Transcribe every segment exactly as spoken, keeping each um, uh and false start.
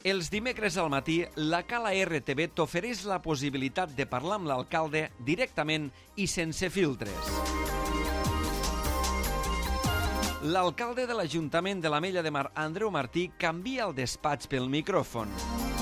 Els dimecres al matí, la Cala R T V t'ofereix la possibilitat de parlar amb l'alcalde directament i sense filtres. L'alcalde de l'Ajuntament de l'Ametlla de Mar, Andreu Martí, canvia el despatx pel micròfon.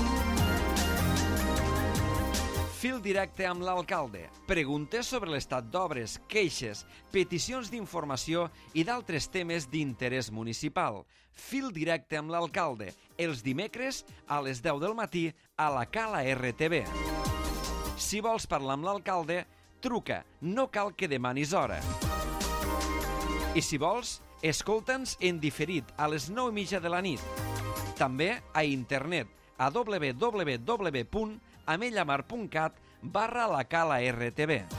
Fil directe amb l'alcalde. Preguntes sobre l'estat d'obres, queixes, peticions d'informació i d'altres temes d'interès municipal. Fil directe amb l'alcalde. Els dimecres a les deu del matí a la Cala R T V. Si vols parlar amb l'alcalde, truca. No cal que demanis hora. I si vols, escolta'ns en diferit a les nou i mitja de la nit. També a internet a w w w punt amellamar punt cat barra la Cala R T V.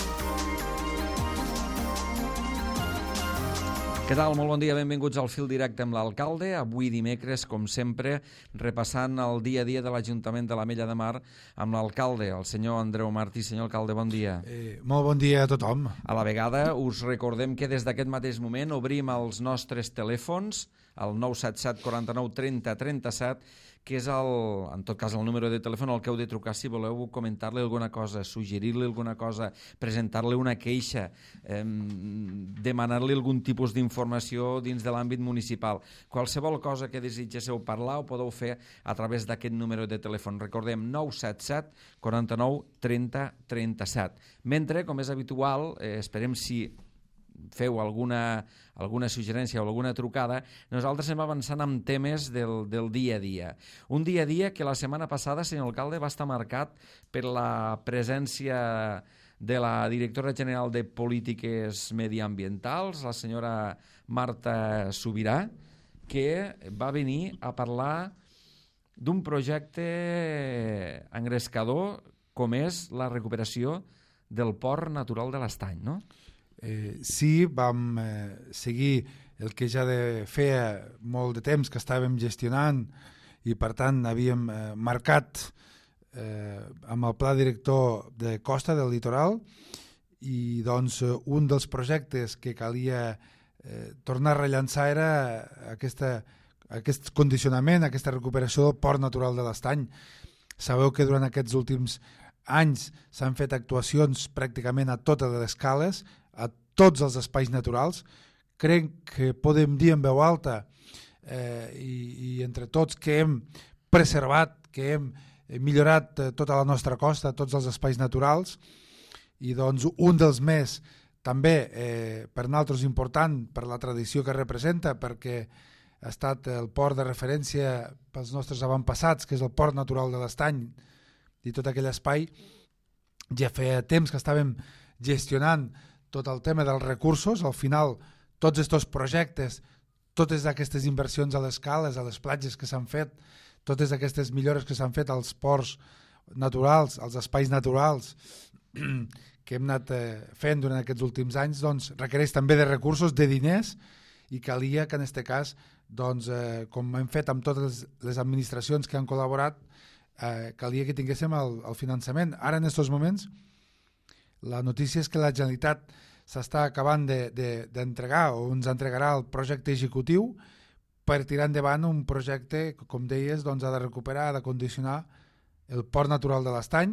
Què tal? Molt bon dia, benvinguts al Fil Directe amb l'alcalde. Avui dimecres, com sempre, repassant el dia a dia de l'Ajuntament de l'Ametlla de Mar amb l'alcalde, el senyor Andreu Martí. Senyor alcalde, bon dia. Eh, molt bon dia a tothom. A la vegada, us recordem que des d'aquest mateix moment obrim els nostres telèfons, el nou set set quatre nou trenta trenta set, que és, el, en tot cas, el número de telèfon al que heu de trucar si voleu comentar-li alguna cosa, suggerir-li alguna cosa, presentar-li una queixa, eh, demanar-li algun tipus d'informació dins de l'àmbit municipal. Qualsevol cosa que desitgéssiu parlar ho podeu fer a través d'aquest número de telèfon. Recordem, nou set set quatre nou trenta trenta set. Mentre, com és habitual, eh, esperem si feu alguna, alguna suggerència o alguna trucada, nosaltres hem avançant amb temes del, del dia a dia. Un dia a dia que la setmana passada, senyor alcalde, va estar marcat per la presència de la directora general de Polítiques Mediambientals, la senyora Marta Subirà, que va venir a parlar d'un projecte engrescador com és la recuperació del port natural de l'Estany, no? Eh, sí, vam eh, seguir el que ja de feia molt de temps que estàvem gestionant i per tant havíem eh, marcat eh, amb el pla director de Costa del Litoral, i doncs un dels projectes que calia eh, tornar a rellançar era aquesta, aquest condicionament, aquesta recuperació del port natural de l'Estany. Sabeu que durant aquests últims anys s'han fet actuacions pràcticament a totes les cales, a tots els espais naturals. Crec que podem dir en veu alta eh, i, i entre tots que hem preservat, que hem millorat eh, tota la nostra costa, tots els espais naturals, i doncs un dels més també eh, per nosaltres important per la tradició que representa, perquè ha estat el port de referència pels nostres avantpassats, que és el port natural de l'Estany i tot aquell espai. Ja feia temps que estàvem gestionant tot el tema dels recursos. Al final, tots aquests projectes, totes aquestes inversions a les cales, a les platges que s'han fet, totes aquestes millores que s'han fet als ports naturals, als espais naturals que hem anat eh, fent durant aquests últims anys, doncs requereix també de recursos, de diners, i calia que en aquest cas, doncs, eh, com hem fet amb totes les administracions que han col·laborat, eh, calia que tinguéssim el, el finançament. Ara, en aquests moments, la notícia és que la Generalitat s'està acabant d'entregar de, de, o ens entregarà el projecte executiu per tirar endavant un projecte que, com deies, doncs, ha de recuperar, ha de condicionar el port natural de l'Estany.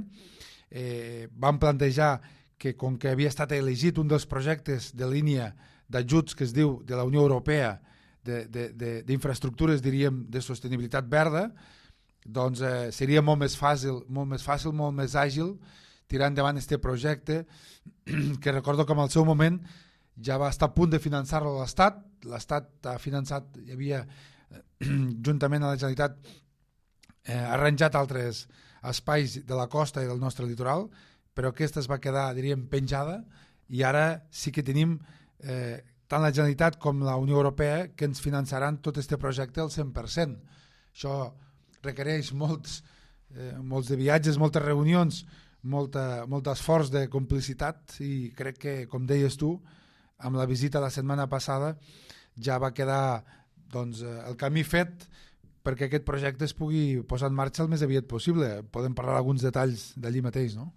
Eh, vam plantejar que, com que havia estat elegit un dels projectes de línia d'ajuts que es diu de la Unió Europea d'infraestructures, diríem, de sostenibilitat verda, doncs eh, seria molt més fàcil, molt més fàcil, molt més àgil tirar endavant aquest projecte, que recordo que en el seu moment ja va estar a punt de finançar-lo l'Estat. L'Estat ha finançat, hi havia, juntament a la Generalitat, eh, arranjat altres espais de la costa i del nostre litoral, però aquesta es va quedar, diríem, penjada, i ara sí que tenim eh, tant la Generalitat com la Unió Europea que ens finançaran tot aquest projecte al cent per cent. Això requereix molts, eh, molts de viatges, moltes reunions, molta, molt esforç de complicitat, i crec que, com deies tu, amb la visita la setmana passada ja va quedar doncs, el camí fet perquè aquest projecte es pugui posar en marxa el més aviat possible. Podem parlar d'alguns detalls d'allí mateix, no?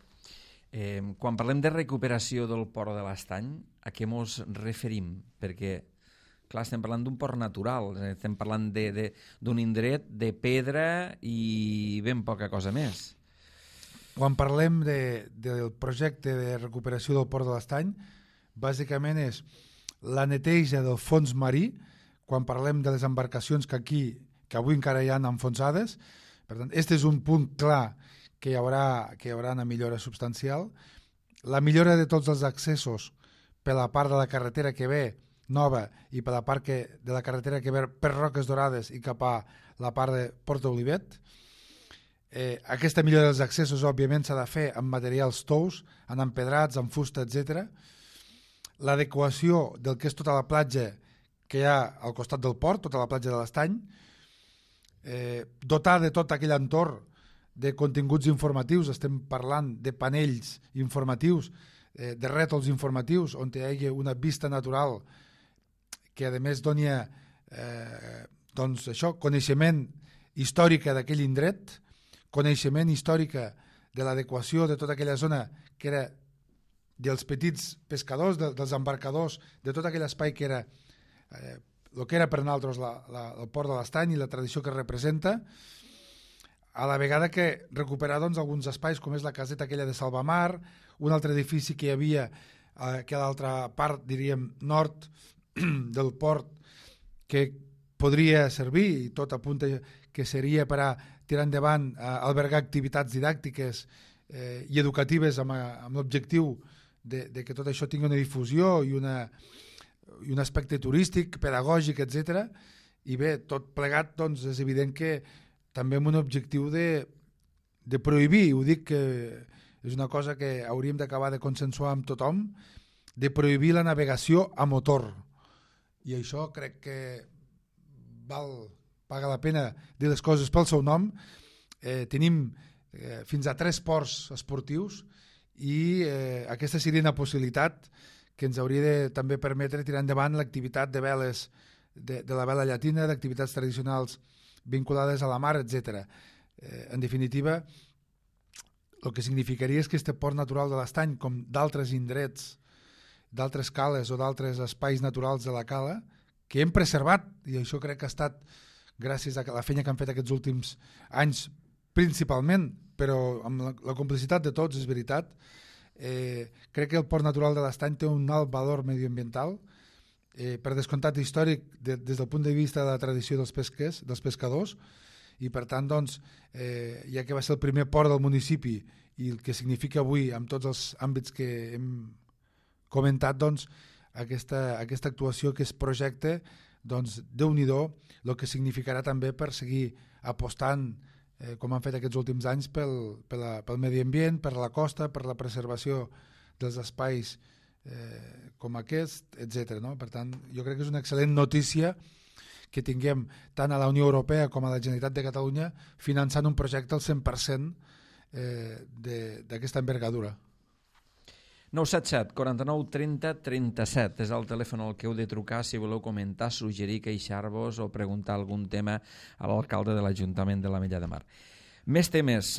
Eh, quan parlem de recuperació del port de l'Estany, a què mos referim? Perquè clar, estem parlant d'un port natural, estem parlant d'un indret de pedra i ben poca cosa més. Quan parlem de, del projecte de recuperació del port de l'Estany, bàsicament és la neteja del fons marí, quan parlem de les embarcacions que aquí, que avui encara hi ha enfonsades. Per tant, aquest és un punt clar que hi haurà, que hi haurà una millora substancial. La millora de tots els accessos per la part de la carretera que ve nova i per la part que, de la carretera que ve per Roques Dorades i cap a la part de Port d'Olivet. Eh, aquesta millora dels accessos, òbviament, s'ha de fer amb materials tous, en empedrats, en fusta, etcètera. L'adequació del que és tota la platja que hi ha al costat del port, tota la platja de l'Estany, eh, dotar de tot aquell entorn de continguts informatius, estem parlant de panells informatius, eh, de rètols informatius, on hi hagi una vista natural que a més doni eh, doncs això, coneixement històrica d'aquell indret, coneixement històrica de l'adequació de tota aquella zona que era dels petits pescadors, de, dels embarcadors, de tot aquell espai que era eh, el que era per nosaltres la, la, el port de l'Estany i la tradició que representa, a la vegada que recuperar doncs, alguns espais com és la caseta aquella de Salvamar, un altre edifici que hi havia eh, que a l'altra part, diríem, nord del port, que podria servir, i tot apunta que seria per a tirar endavant, a albergar activitats didàctiques eh, i educatives amb, amb l'objectiu de, de que tot això tingui una difusió i, una, i un aspecte turístic, pedagògic, etcètera. I bé, tot plegat doncs, és evident que també amb un objectiu de, de prohibir, ho dic que és una cosa que hauríem d'acabar de consensuar amb tothom, de prohibir la navegació a motor. I això crec que val... paga la pena dir les coses pel seu nom. Eh, tenim eh, fins a tres ports esportius i eh, aquesta seria una possibilitat que ens hauria de també permetre tirar endavant l'activitat de veles de, de la vela llatina, d'activitats tradicionals vinculades a la mar, etcètera. Eh, en definitiva, el que significaria és que este port natural de l'Estany, com d'altres indrets, d'altres cales o d'altres espais naturals de la cala, que hem preservat, i això crec que ha estat gràcies a la feina que han fet aquests últims anys principalment, però amb la, la complicitat de tots, és veritat. Eh, crec que el port natural de l'Estany té un alt valor medioambiental, eh, per descomptat històric de, des del punt de vista de la tradició dels pesquers, dels pescadors, i per tant, doncs, eh, ja que va ser el primer port del municipi i el que significa avui amb tots els àmbits que hem comentat, doncs, aquesta, aquesta actuació que es projecta, doncs Déu-n'hi-do el que significarà també per seguir apostant, eh, com han fet aquests últims anys, pel, pel, pel medi ambient, per la costa, per la preservació dels espais eh, com aquest, etcètera. No? Per tant, jo crec que és una excel·lent notícia que tinguem tant a la Unió Europea com a la Generalitat de Catalunya finançant un projecte al cent per cent eh, d'aquesta envergadura. nou set set, quaranta-nou, trenta, trenta-set és el telèfon al que heu de trucar si voleu comentar, suggerir, queixar-vos o preguntar algun tema a l'alcalde de l'Ajuntament de l'Ametlla de Mar. Més temes,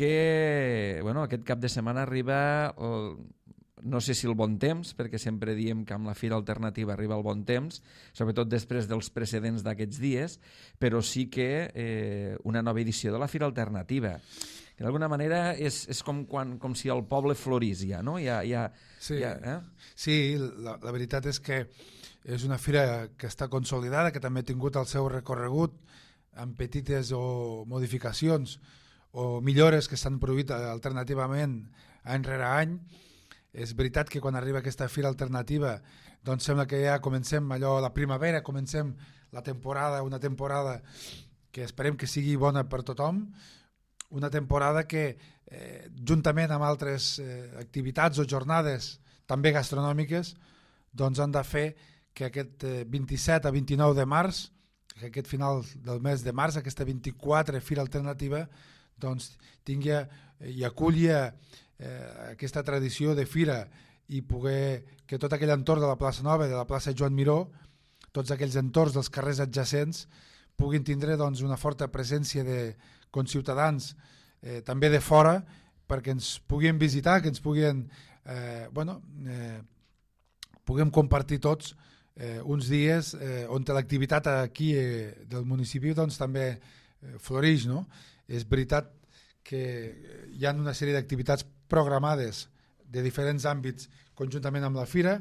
perquè bueno, aquest cap de setmana arriba, el, no sé si el bon temps, perquè sempre diem que amb la Fira Alternativa arriba el bon temps, sobretot després dels precedents d'aquests dies, però sí que eh, una nova edició de la Fira Alternativa. D'alguna manera és, és com, quan, com si el poble florís ja, no? Ja, ja, sí, ja, eh? sí la, la veritat és que és una fira que està consolidada, que també ha tingut el seu recorregut amb petites o modificacions o millores que s'han produït alternativament any rere any. És veritat que quan arriba aquesta fira alternativa doncs sembla que ja comencem allò, la primavera, comencem la temporada, una temporada que esperem que sigui bona per tothom, una temporada que, eh, juntament amb altres eh, activitats o jornades també gastronòmiques, doncs han de fer que aquest eh, vint-i-set a vint-i-nou de març, que aquest final del mes de març, aquesta vint-i-quatre Fira Alternativa, doncs tingui i aculli eh, aquesta tradició de fira i poder que tot aquell entorn de la plaça Nova, de la plaça Joan Miró, tots aquells entorns dels carrers adjacents puguin tindre doncs, una forta presència de conciutadans eh, també de fora perquè ens puguin visitar, que ens puguin eh, bueno, eh, puguem compartir tots eh, uns dies eh, on l'activitat aquí eh, del municipi doncs, també eh, floreix, no? És veritat que hi ha una sèrie d'activitats programades de diferents àmbits conjuntament amb la fira.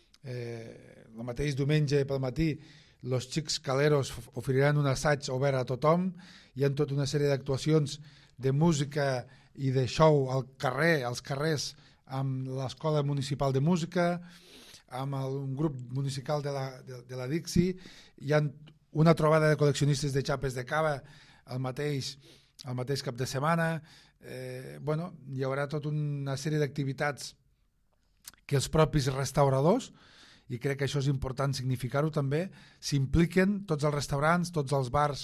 Eh, el mateix diumenge pel matí els xics caleros oferiran un assaig obert a tothom. Hi ha tota una sèrie d'actuacions de música i de show al carrer, als carrers, amb l'Escola Municipal de Música, amb el, un grup municipal de la, de, de la Dixi. Hi ha una trobada de col·leccionistes de xapes de cava el mateix, el mateix cap de setmana. Eh, bueno, hi haurà tota una sèrie d'activitats que els propis restauradors, i crec que això és important significar-ho també, s'impliquen tots els restaurants, tots els bars.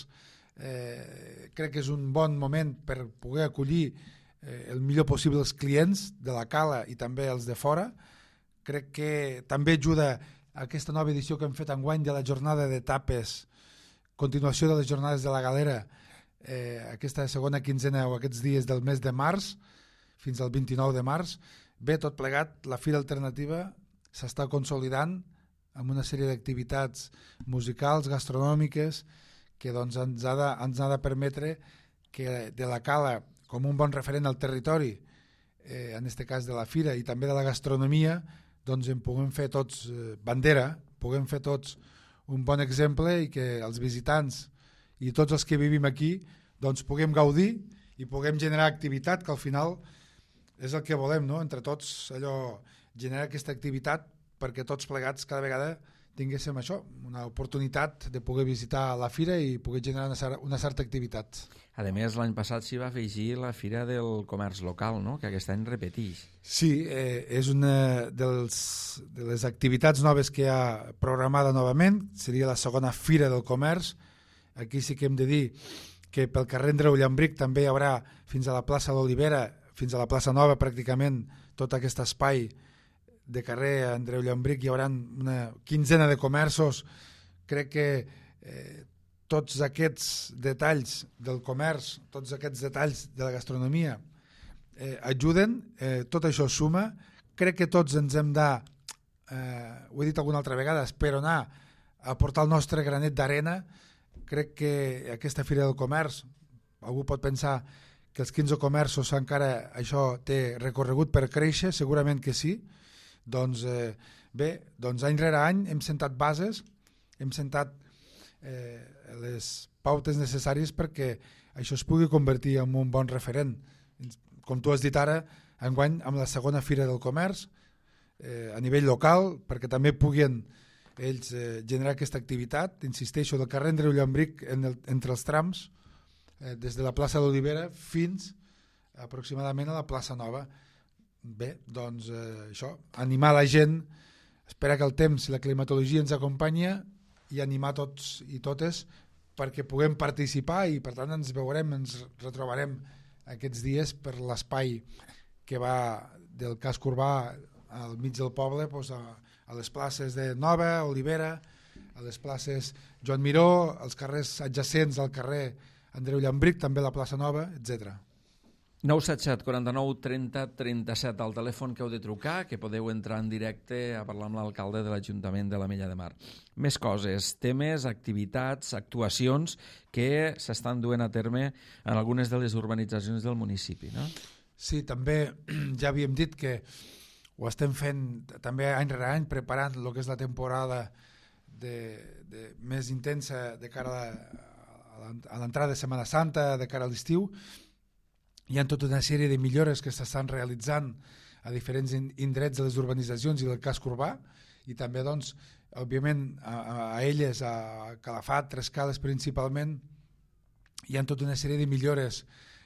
Eh, crec que és un bon moment per poder acollir eh, el millor possible els clients de la cala i també els de fora. Crec que també ajuda aquesta nova edició que hem fet enguany de la jornada de tapes, continuació de les jornades de la galera, eh, aquesta segona quinzena o aquests dies del mes de març fins al vint-i-nou de març. Bé, tot plegat, la Fira Alternativa s'està consolidant amb una sèrie d'activitats musicals, gastronòmiques, que doncs, ens, ha de, ens ha de permetre que de la cala, com un bon referent al territori, eh, en aquest cas de la fira i també de la gastronomia, doncs en puguem fer tots eh, bandera, puguem fer tots un bon exemple i que els visitants i tots els que vivim aquí doncs puguem gaudir i puguem generar activitat, que al final és el que volem, no? Entre tots, allò, generar aquesta activitat perquè tots plegats cada vegada tinguéssim això, una oportunitat de poder visitar la fira i poder generar una, cer una certa activitat. A més, l'any passat s'hi va afegir la Fira del Comerç Local, no? Que aquest any repeteix. Sí, eh, és una dels, de les activitats noves que hi ha programada novament, seria la segona Fira del Comerç. Aquí sí que hem de dir que pel carrer Andreu Llambric també hi haurà fins a la plaça d'Olivera, fins a la plaça Nova pràcticament, tot aquest espai de carrer Andreu Llambric, hi haurà una quinzena de comerços. Crec que eh, tots aquests detalls del comerç, tots aquests detalls de la gastronomia eh, ajuden, eh, tot això suma. Crec que tots ens hem de, eh, ho he dit alguna altra vegada, espero anar a portar el nostre granet d'arena. Crec que aquesta Fira del Comerç, algú pot pensar que els quinze comerços encara això té recorregut per créixer, segurament que sí. Doncs eh, bé, doncs any rere any hem sentat bases, hem sentat eh, les pautes necessàries perquè això es pugui convertir en un bon referent. Com tu has dit ara, enguany amb la segona Fira del Comerç, eh, a nivell local, perquè també puguin ells eh, generar aquesta activitat, insisteixo, del carrer Andreu Llambric en el, entre els trams, eh, des de la plaça d'Olivera fins aproximadament a la plaça Nova. Bé, doncs eh, això, animar la gent, esperar que el temps i la climatologia ens acompanya i animar tots i totes perquè puguem participar i per tant ens veurem, ens retrobarem aquests dies per l'espai que va del casc urbà al mig del poble, doncs a, a les places de Nova, Olivera, a les places Joan Miró, als carrers adjacents al carrer Andreu Llambric, també la plaça Nova, etcètera. nou set set, quaranta-nou, trenta, trenta-set, al telèfon que heu de trucar, que podeu entrar en directe a parlar amb l'alcalde de l'Ajuntament de l'Ametlla de Mar. Més coses, temes, activitats, actuacions que s'estan duent a terme en algunes de les urbanitzacions del municipi, no? Sí, també ja havíem dit que ho estem fent també any rere any, preparant el que és la temporada de, de més intensa de cara a l'entrada de Setmana Santa, de cara a l'estiu. Hi ha tota una sèrie de millores que s'estan realitzant a diferents indrets de les urbanitzacions i del casc urbà i també, doncs, òbviament, a, a elles, a Calafat, Tres Cales principalment, hi ha tota una sèrie de millores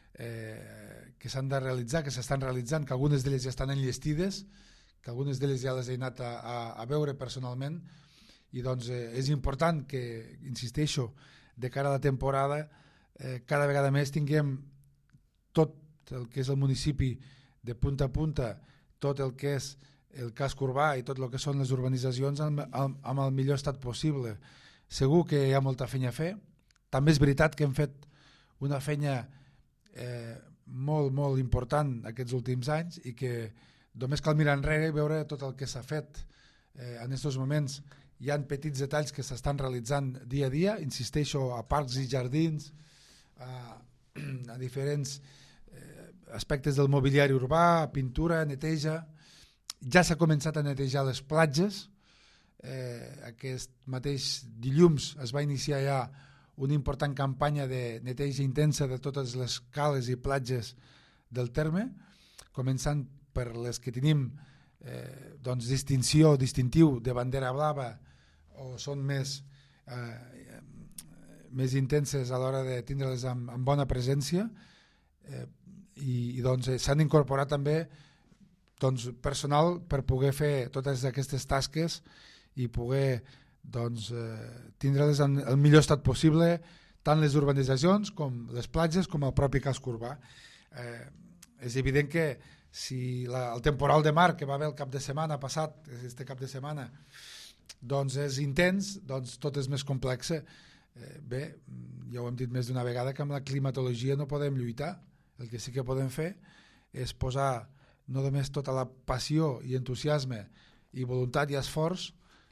eh, que s'han de realitzar, que s'estan realitzant, que algunes d'elles ja estan enllestides, que algunes d'elles ja les he anat a, a, a veure personalment i doncs eh, és important que, insisteixo, de cara a la temporada eh, cada vegada més tinguem tot el que és el municipi de punta a punta, tot el que és el casc urbà i tot el que són les urbanitzacions amb, amb, amb el millor estat possible. Segur que hi ha molta feina a fer. També és veritat que hem fet una feina eh, molt, molt important aquests últims anys i que només cal mirar enrere i veure tot el que s'ha fet. Eh, en aquests moments hi ha petits detalls que s'estan realitzant dia a dia, insisteixo, a parcs i jardins, a, a diferents eh, aspectes del mobiliari urbà, pintura, neteja. Ja s'ha començat a netejar les platges. Eh, aquest mateix dilluns es va iniciar ja una important campanya de neteja intensa de totes les cales i platges del terme, començant per les que tenim eh, doncs distinció, distintiu de bandera blava o són més, eh, més intenses a l'hora de tindre-les amb, amb bona presència, eh, i, i doncs s'han incorporat també doncs, personal per poder fer totes aquestes tasques i poder doncs, eh, tindre-les en el millor estat possible, tant les urbanitzacions com les platges com el propi casc urbà. Eh, és evident que si la, el temporal de mar que va haver el cap de setmana passat, este cap de setmana, doncs és intens, doncs tot és més complex. Eh, bé, ja ho hem dit més d'una vegada que amb la climatologia no podem lluitar, el que sí que podem fer és posar no només tota la passió i entusiasme i voluntat i esforç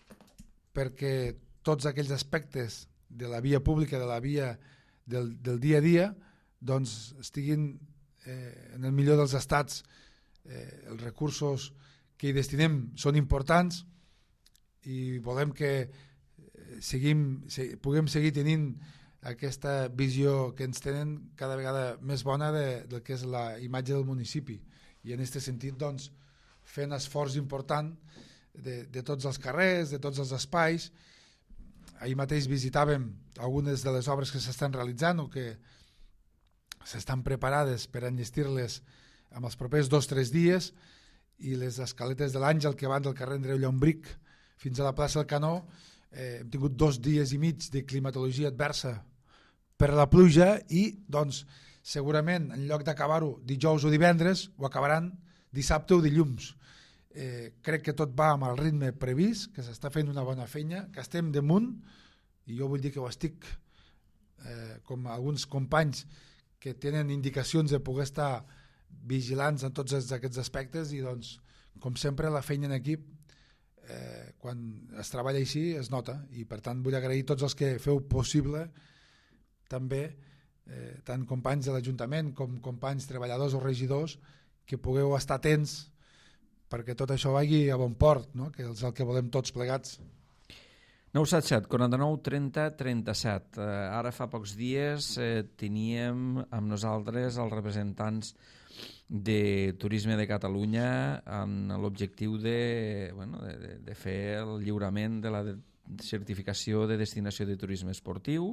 perquè tots aquells aspectes de la via pública, de la via del, del dia a dia, doncs estiguin eh, en el millor dels estats. Eh, els recursos que hi destinem són importants i volem que seguim, se, puguem seguir tenint aquesta visió que ens tenen cada vegada més bona de, del que és la imatge del municipi, i en aquest sentit doncs, fent esforç important de, de tots els carrers, de tots els espais. Ahir mateix visitàvem algunes de les obres que s'estan realitzant o que s'estan preparades per enllestir-les en els propers dos o tres dies, i les escaletes de l'Àngel que van del carrer Andreu Llombric fins a la plaça del Canó, eh, hem tingut dos dies i mig de climatologia adversa per la pluja i doncs segurament en lloc d'acabar-ho dijous o divendres ho acabaran dissabte o dilluns. Eh, crec que tot va amb el ritme previst, que s'està fent una bona feina, que estem damunt, i jo vull dir que ho estic eh, com alguns companys que tenen indicacions de poder estar vigilants en tots aquests aspectes, i doncs com sempre la feina en equip eh, quan es treballa així es nota, i per tant vull agrair tots els que feu possible també, eh, tant companys de l'Ajuntament com companys treballadors o regidors, que pugueu estar atents perquè tot això vagi a bon port, no? Que és el que volem tots plegats. nou set set, quaranta-nou, trenta, trenta-set. Eh, ara fa pocs dies eh, teníem amb nosaltres els representants de Turisme de Catalunya amb l'objectiu de, bueno, de, de fer el lliurament de la de certificació de destinació de turisme esportiu,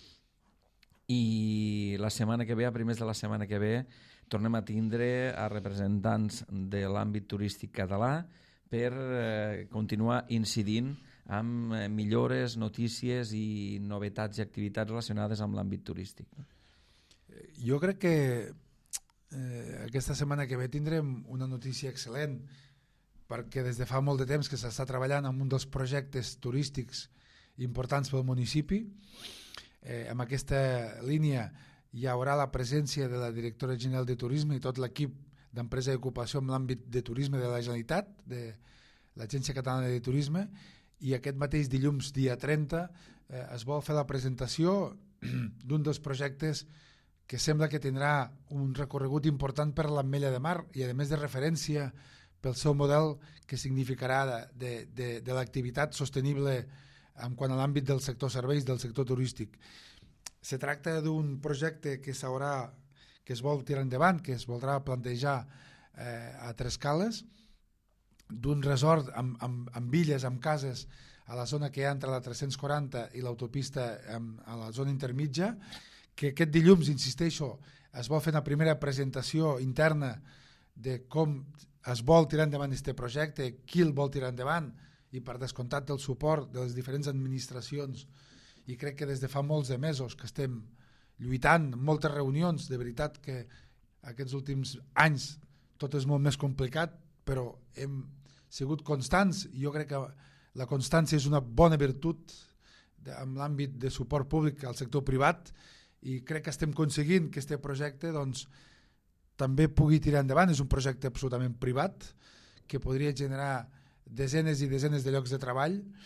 i la setmana que ve, a primers de la setmana que ve, tornem a tindre a representants de l'àmbit turístic català per eh, continuar incidint amb millores, notícies i novetats i activitats relacionades amb l'àmbit turístic. Jo crec que eh, aquesta setmana que ve tindrem una notícia excel·lent, perquè des de fa molt de temps que s'està treballant en un dels projectes turístics importants pel municipi. Eh, en aquesta línia hi haurà la presència de la directora general de turisme i tot l'equip d'empresa i ocupació en l'àmbit de turisme de la Generalitat, de l'Agència Catalana de Turisme, i aquest mateix dilluns, dia trenta, eh, es vol fer la presentació d'un dels projectes que sembla que tindrà un recorregut important per l'Ametlla de Mar i, a més, de referència pel seu model que significarà de, de, de, de l'activitat sostenible en quant a l'àmbit del sector serveis, del sector turístic. Se tracta d'un projecte que s'haurà, que es vol tirar endavant, que es voldrà plantejar eh, a Tres Cales, d'un resort amb, amb, amb villes, amb cases a la zona que hi ha entre la tres-cents quaranta i l'autopista a la zona intermitja, que aquest dilluns, insisteixo, es vol fer una primera presentació interna de com es vol tirar endavant aquest projecte, qui el vol tirar endavant, i per descomptat del suport de les diferents administracions. I crec que des de fa molts de mesos que estem lluitant, moltes reunions, de veritat que aquests últims anys tot és molt més complicat, però hem sigut constants, i jo crec que la constància és una bona virtut en l'àmbit de suport públic al sector privat, i crec que estem aconseguint que aquest projecte doncs, també pugui tirar endavant. És un projecte absolutament privat que podria generar desenes i desenes de llocs de treball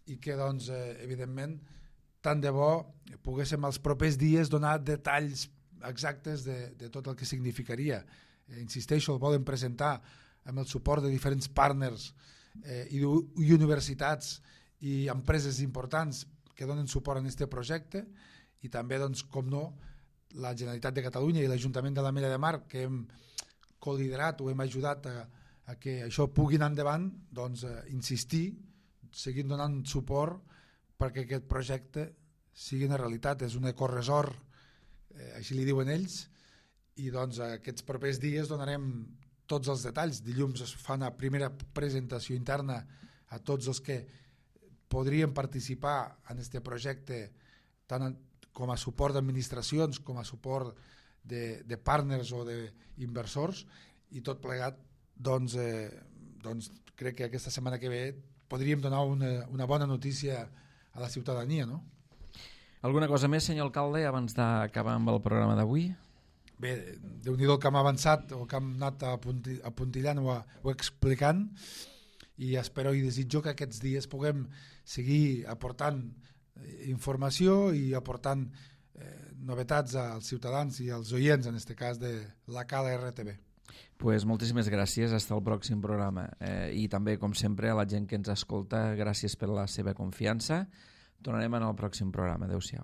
i que, doncs, eh, evidentment, tant de bo poguéssim els propers dies donar detalls exactes de, de tot el que significaria. Eh, insisteixo, el volen presentar amb el suport de diferents partners eh, i, i universitats i empreses importants que donen suport a aquest projecte, i també, doncs, com no, la Generalitat de Catalunya i l'Ajuntament de l'Ametlla de Mar, que hem col·liderat o hem ajudat a, a que això pugui anar endavant, doncs eh, insistir, seguir donant suport perquè aquest projecte sigui una realitat. És un ecoresort, eh, així li diuen ells, i doncs aquests propers dies donarem tots els detalls. Dilluns es fa una primera presentació interna a tots els que podrien participar en aquest projecte, tant com a suport d'administracions com a suport de, de partners o d'inversors, i tot plegat, doncs, eh, doncs crec que aquesta setmana que ve podríem donar una, una bona notícia a la ciutadania, no? Alguna cosa més, senyor alcalde, abans d'acabar amb el programa d'avui? Bé, déu-n'hi-do el que hem avançat o que hem anat apuntillant o, o explicant, i espero i desitjo que aquests dies puguem seguir aportant informació i aportant eh, novetats als ciutadans i als oients, en aquest cas de la Cala R T B. Pues moltíssimes gràcies, fins al pròxim programa. Eh, I també, com sempre, a la gent que ens escolta, gràcies per la seva confiança. Tornarem en el pròxim programa. Adéu-siau.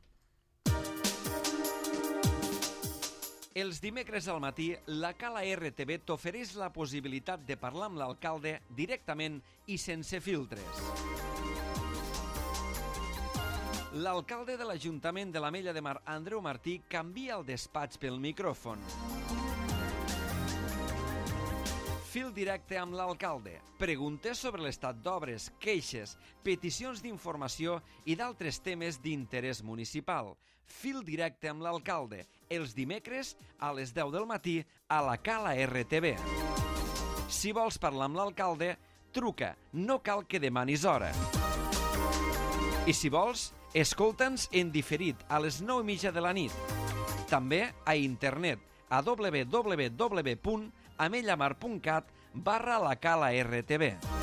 Els dimecres al matí, la Cala R T B t'ofereix la possibilitat de parlar amb l'alcalde directament i sense filtres. L'alcalde de l'Ajuntament de l'Ametlla de Mar, Andreu Martí, canvia el despatx pel micròfon. Fil directe amb l'alcalde. Preguntes sobre l'estat d'obres, queixes, peticions d'informació i d'altres temes d'interès municipal. Fil directe amb l'alcalde, els dimecres a les deu del matí a la Cala R T B. Si vols parlar amb l'alcalde, truca, no cal que demanis hora. I si vols, escolta'ns en diferit a les nou i mitja de la nit. També a internet a w w w punt amellamar punt cat barra la Cala R T B.